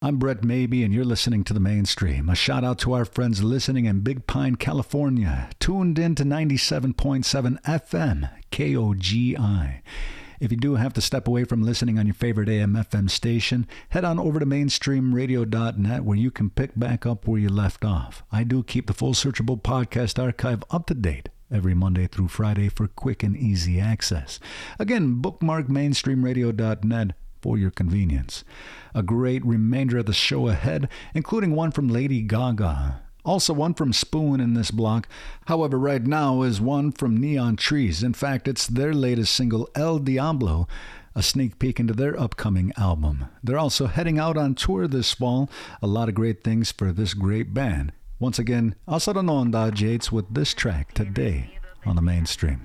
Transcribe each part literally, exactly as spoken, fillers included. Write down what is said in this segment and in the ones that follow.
I'm Brett Maybe, and you're listening to The Mainstream. A shout out to our friends listening in Big Pine, California, tuned in to ninety-seven point seven F M, K O G I. If you do have to step away from listening on your favorite A M F M station, head on over to mainstream radio dot net where you can pick back up where you left off. I do keep the full searchable podcast archive up to date every Monday through Friday for quick and easy access. Again, bookmark mainstream radio dot net for your convenience. A great remainder of the show ahead, including one from Lady Gaga. Also one from Spoon in this block. However, right now is one from Neon Trees. In fact, it's their latest single, El Diablo, a sneak peek into their upcoming album. They're also heading out on tour this fall. A lot of great things for this great band. Once again, Asaranonda Jates with this track today on The Mainstream.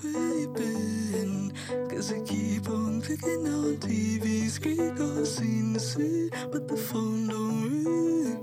Cause I keep on picking on T V screen, seen sweet, but the phone don't ring.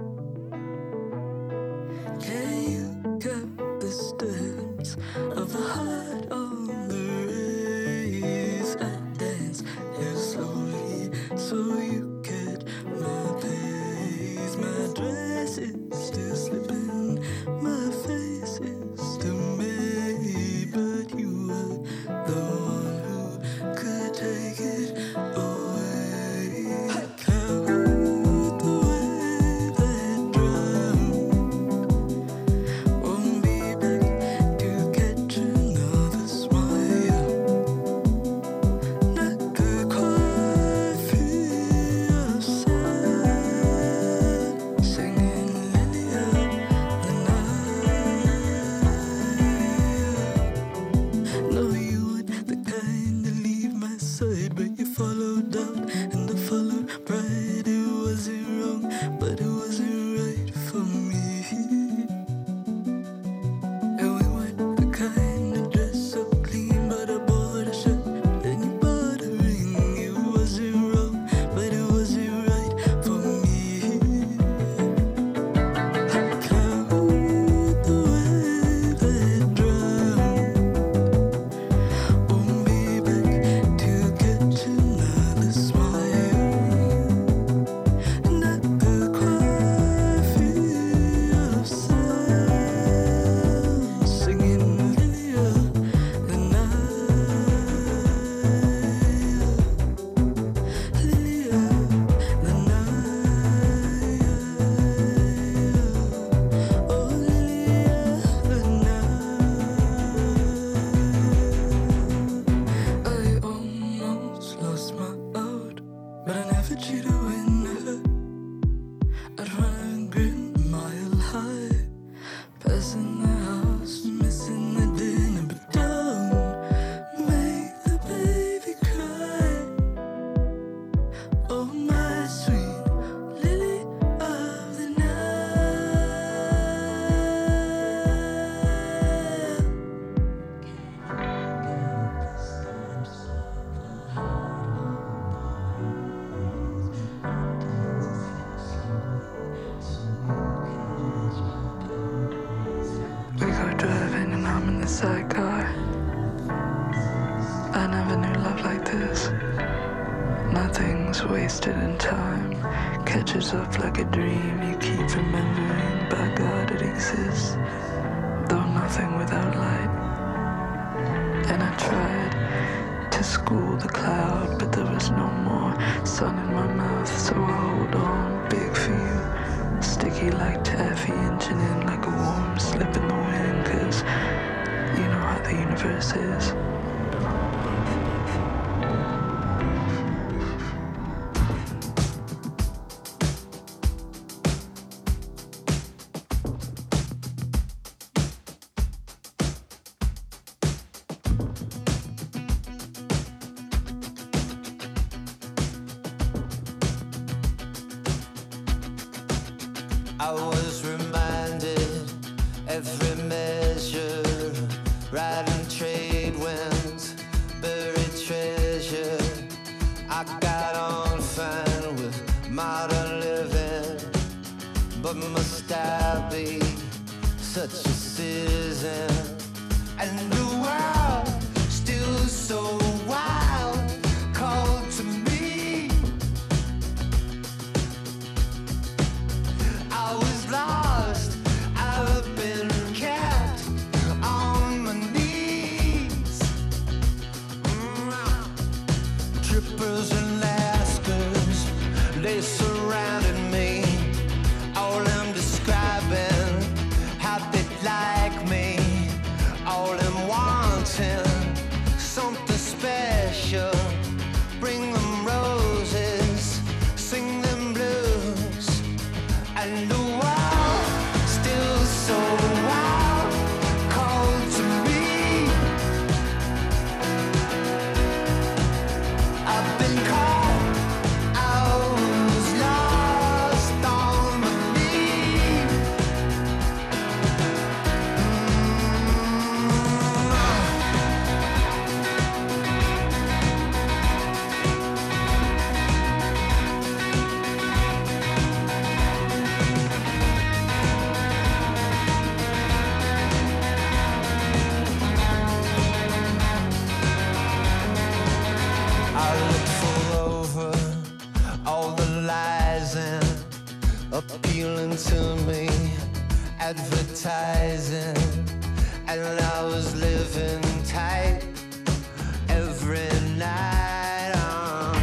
Yeah, you got the steps of the heart on the race. I dance here slowly, so you get my pace. My dress is still slipping, my face is still made, but you were the one who could take it away. I count the wave that drowned, won't be back to catch another smile. Not could quite feel yourself singing Lily of the night. No, you weren't the kind to leave my side, but you followed out and I followed right. It wasn't wrong, but it wasn't right for me. And we weren't the kind to dress up clean, but I bought a shirt and you bought a ring. It wasn't wrong, but it wasn't right for me. I count the wave that drowned, won't be back to catch another smile. And I could quite feel yourself singing Lily of the night. Lily of the night. Oh, Lily of the night. I almost lost my out, but I never cheated when I hurt. I'd run and grin a mile high, passing the house, missing the dinner, but don't make the baby cry. Oh, my sweet Lily of the night. We go driving and I'm in the sidecar. I never knew love like this. Nothing's wasted in time. Catches up like a dream. You keep remembering, by God it exists. Though nothing without light. And I tried to school the cloud, but there was no more sun in my mouth. So I hold on, big for you. Sticky like taffy, inching in like a warm slip in the wind. Cause you know how the universe is. I was reminded every measure, riding trade winds, buried treasure. I got on fine with modern living, but must I be such a citizen? And the world still so wild, called to me. I was lost, I've been kept on my knees. Mm. Trippers and Lascars, they surrounded me. All them describing how they'd like me. All them wanting something special. appealing to me, advertising, and I was living tight every night. um,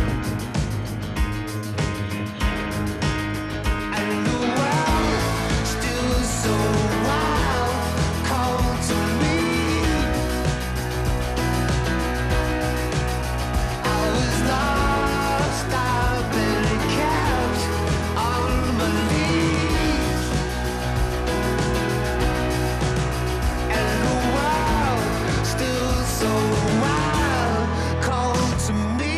And the world still so wild, cold to me. I was lost, I've been kept on my knees. And the world still so wild, cold to me.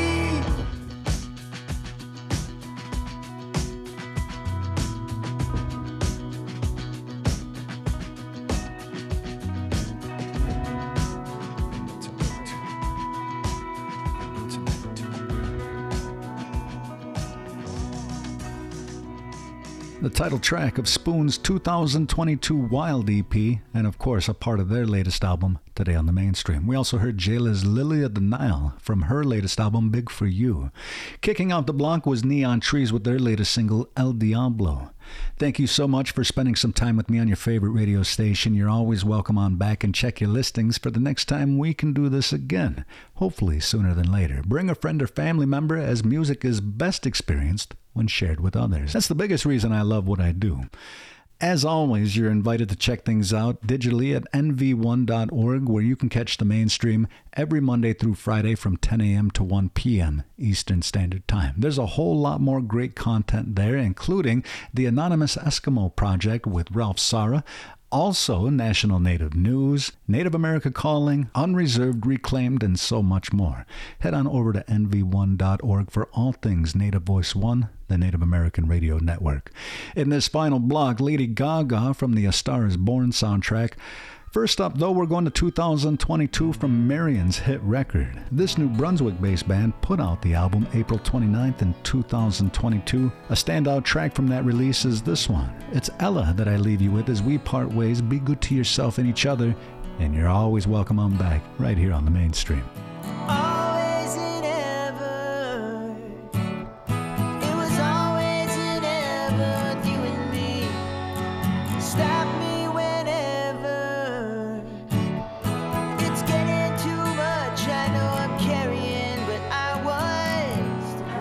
The title track of Spoon's two thousand twenty-two Wild E P, and of course a part of their latest album, Today on the Mainstream. We also heard Jayla's Lily of the Nile from her latest album, Big For You. Kicking out the block was Neon Trees with their latest single, El Diablo. Thank you so much for spending some time with me on your favorite radio station. You're always welcome on back, and check your listings for the next time we can do this again, hopefully sooner than later. Bring a friend or family member, as music is best experienced when shared with others. That's the biggest reason I love what I do. As always, you're invited to check things out digitally at N V one dot org, where you can catch the Mainstream every Monday through Friday from ten a.m. to one p.m. Eastern Standard Time. There's a whole lot more great content there, including the Anonymous Eskimo Project with Ralph Sara, also National Native News, Native America Calling, Unreserved, Reclaimed, and so much more. Head on over to N V one dot org for all things Native Voice One, the Native American Radio Network. In this final block, Lady Gaga from the A Star Is Born soundtrack. First up, though, we're going to two thousand twenty-two from Marion's hit record. This New Brunswick-based band put out the album April twenty-ninth in two thousand twenty-two. A standout track from that release is this one. It's Ella that I leave you with as we part ways. Be good to yourself and each other, and you're always welcome on back right here on the Mainstream. Always and ever. It was always and ever with you and me. Stop me whenever. It's getting too much. I know I'm carrying, but I was the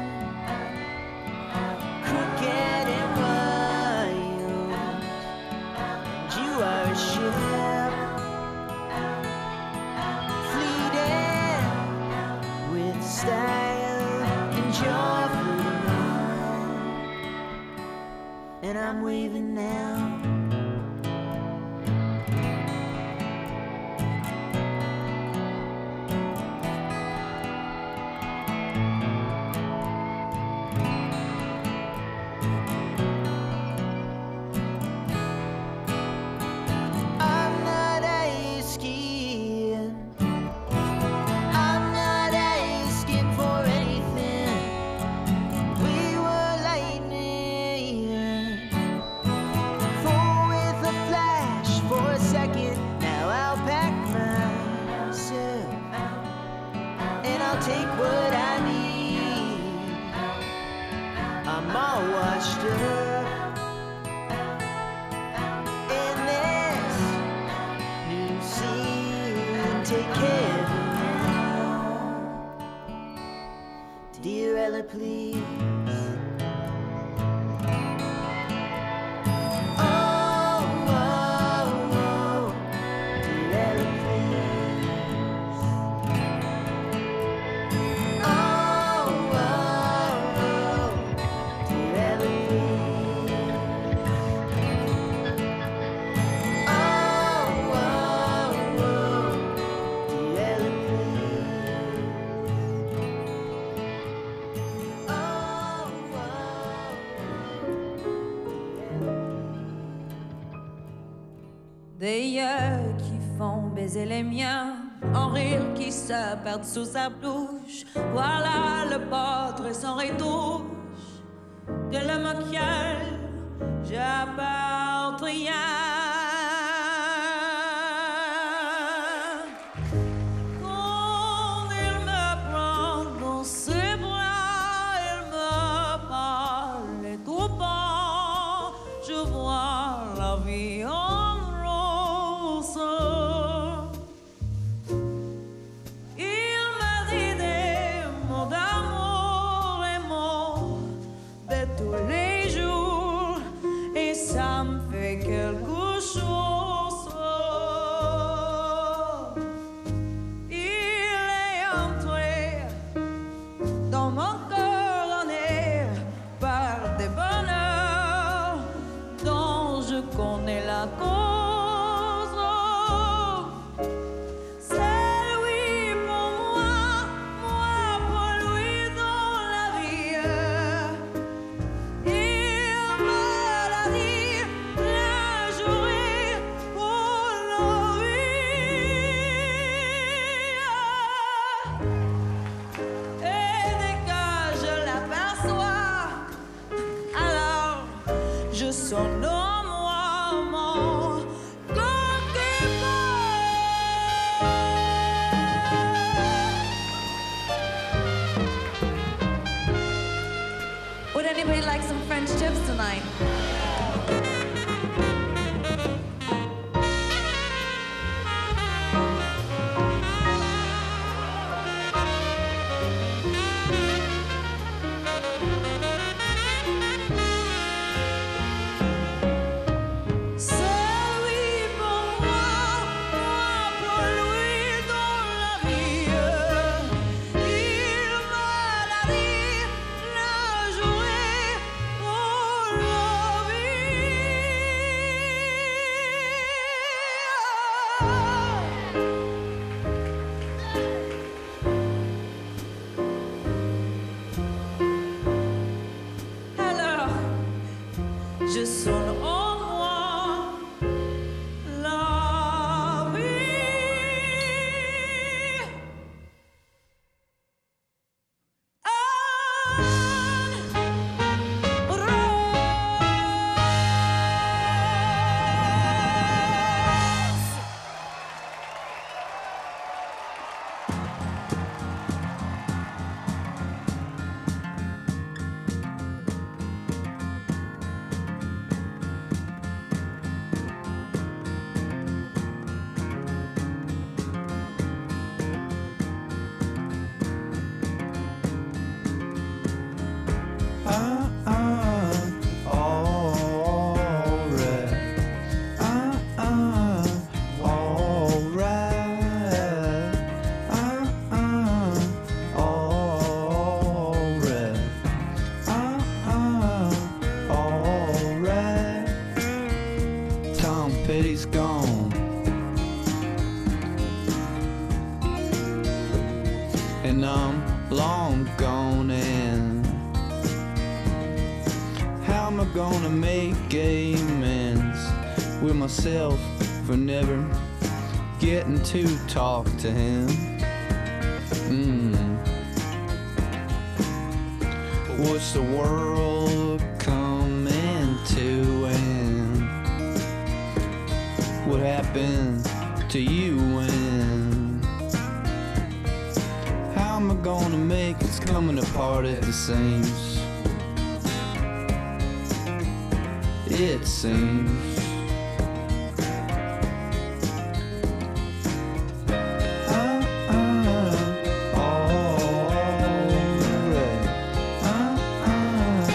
one. Crooked and wild. And you are a ship. Fleeting with style and joy for the night. And I'm waving now. I'm not asking. I'm not asking for anything. We were lightning. Full with a flash for a second. Now I'll pack myself. And I'll take what I need. I'm all washed up. In this new scene, take care of me now. Dear Ella, please. Oh, oh, oh. Dear Ella, please. Oh, oh, oh. Dear Ella, please. Oh, oh, oh. Dear Ella, please. Oh, Des yeux qui font baiser les miens, en rire qui se perdent sous sa bouche. Voilà le portrait sans retouche de l'homme auquel j'appartiens. Quand il me prend dans ses bras, il me parle tout bas. je sonne en moi mon goalkeeper. Would anybody like some French tips tonight? Je sonne en moi la vie. En rose. Ah, ah, alright. Ah, ah, alright. Ah, ah, alright. Ah, ah, alright. Tom Petty's gone, and I'm long gone, and how am I gonna make amends with myself for never getting to talk to him? Mm. What's the world coming to, and what happened to you, and how am I gonna make it's coming apart at the seams? It seems. Ah, ah, alright. Ah, ah,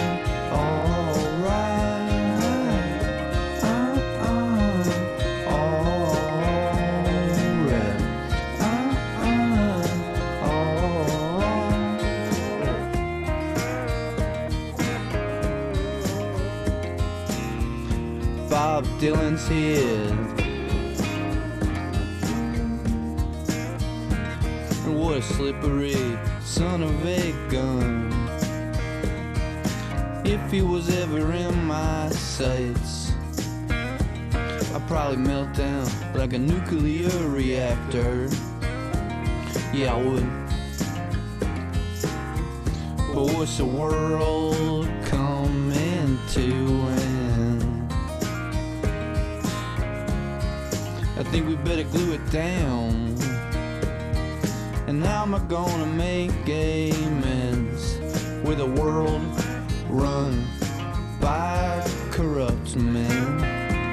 alright. Ah, ah, alright. Ah, ah, alright. Bob Dylan's here, and what a slippery son of a gun. If he was ever in my sights, I'd probably melt down like a nuclear reactor. Yeah, I would. But what's the world coming to, and I think we better glue it down. And how am I gonna make amends with a world run by corrupt men?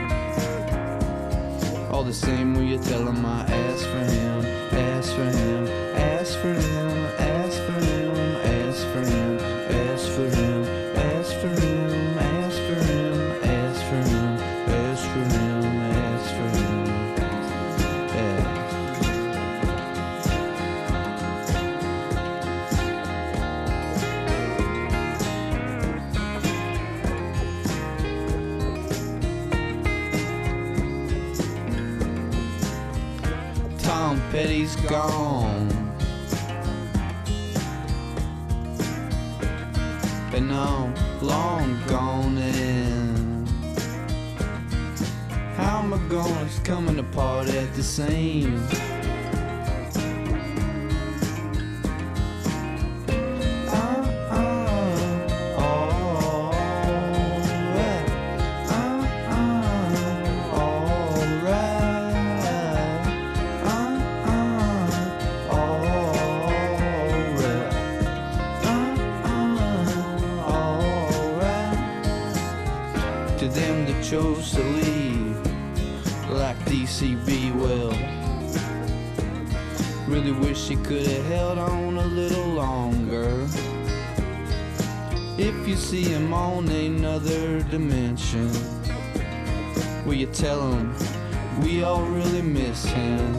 All the same, will you tell him I asked for him, asked for him, asked for him, asked for him, asked for him, asked for him, asked for him, asked for him, asked for him, asked for him, asked for him. Tom Petty's gone, and I'm long gone, and how am I gonna, it's coming apart at the seams. Ah, ah, alright. To them that chose to leave, like D C B, well, really wish he could have held on a little longer. If you see him on another dimension, will you tell him we all really miss him?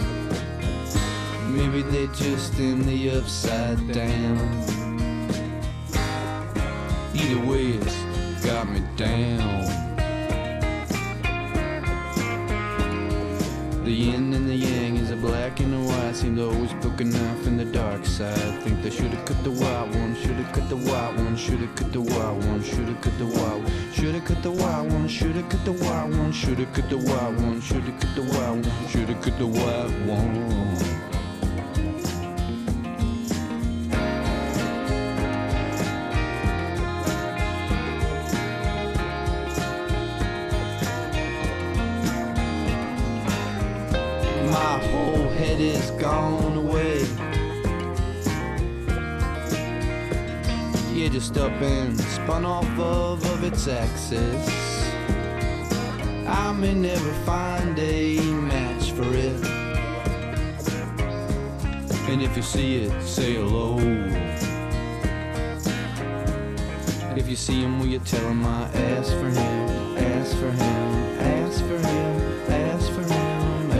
Maybe they just in the upside down. Either way, it's got me down. The yin and the yang is a black and a white. Seem to always poke a knife in the dark side. Think they should've cut the white one, should've cut the white one, should've cut the white one, should've cut the white one, should've cut the white one, should've cut the white one, should've cut the white one, should've cut the white one, should've cut the white one. My whole head is gone away. Yeah, just up and spun off of, of its axis. I may never find a match for it. And if you see it, say hello. If you see him, will you tell him I asked for him, asked for him, asked for him, asked for him.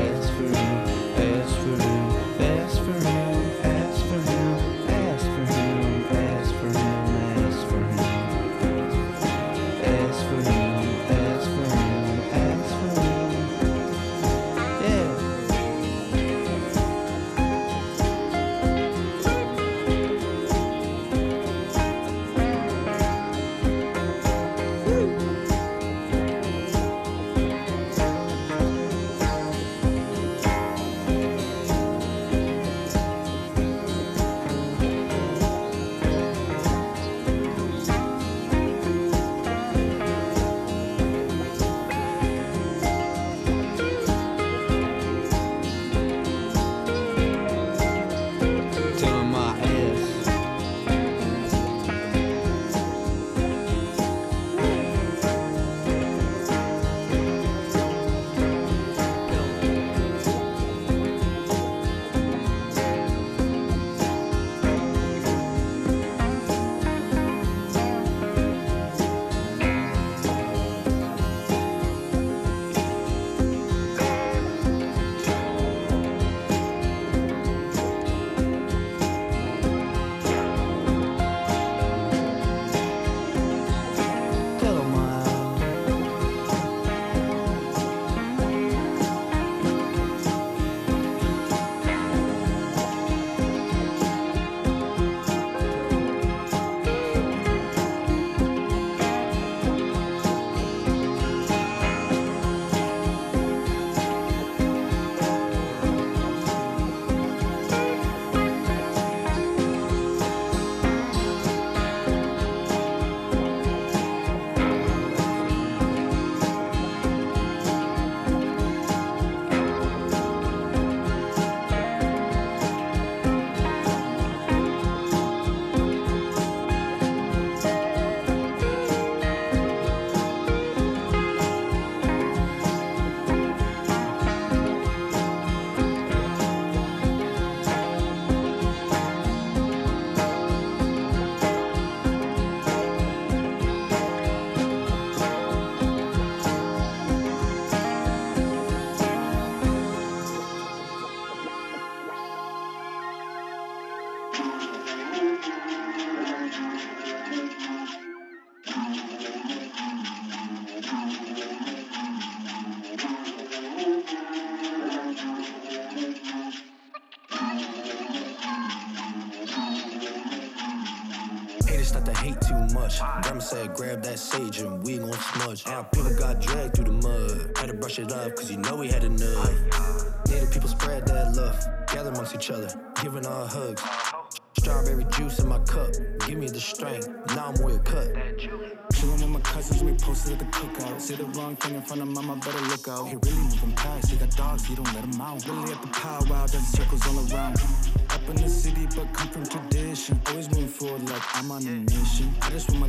Start to hate too much. Grandma said, grab that sage and we gon' smudge. Now people got dragged through the mud. Had to brush it off, cause you know we had enough. Native people spread that love, gather amongst each other, giving our hugs. Strawberry juice in my cup, give me the strength, now I'm way cut. Chillin' with my cousins, we posted at the cookout. Say the wrong thing in front of mama, better look out. He really moving past, he got dogs, he don't let him out. Really at the powwow, dancing circles all around. Up in the city, but come from tradition. Always moving forward like I'm on a mission. I just want my land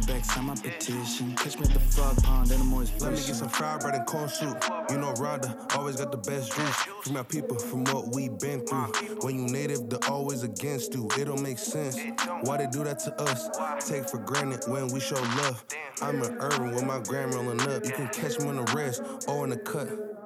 respect, sign my petition. Catch me at the frog pond, and I'm always Let me fishing. get some fried bread and corn soup. You know Rhonda always got the best juice. From our people, from what we been through. When you native, they're always against you. It don't make sense. Why they do that to us? Take for granted when we show love. I'm in urban with my gram rolling up. You can catch me in the rest or in the cut.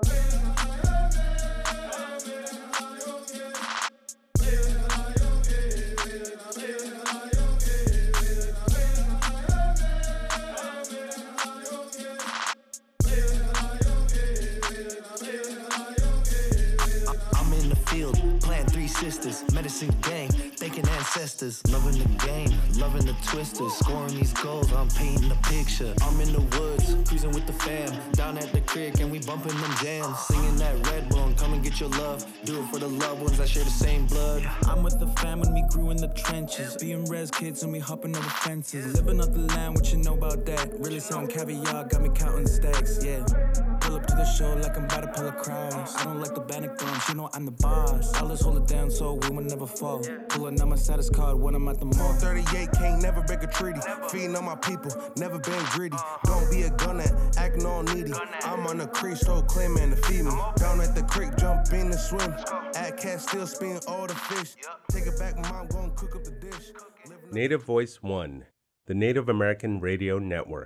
Sisters, medicine gang, thanking ancestors, loving the game, loving the twisters, scoring these goals, I'm painting the picture. I'm in the woods, cruising with the fam, down at the creek and we bumping them jams, singing that Red Bull and come and get your love, do it for the loved ones that share the same blood. I'm with the fam when we grew in the trenches, being res kids and we hopping over fences, living off the land, what you know about that? Really selling caviar, got me counting stacks, yeah. Pull up to the show like I'm about to pull a cross. I don't like the bannock drums, you know I'm the boss. I'll just hold it down so we will never fall. Pulling out my status card when I'm at the mall. thirty-eight can't never break a treaty. Feeding on my people, never been greedy. Don't be a gunner, acting all needy. I'm on the creek, so claim man to feed me. Down at the creek, jump in and swim. At cat still spin all the fish. Take it back, mom gon' cook up the dish. Native Voice One, the Native American Radio Network.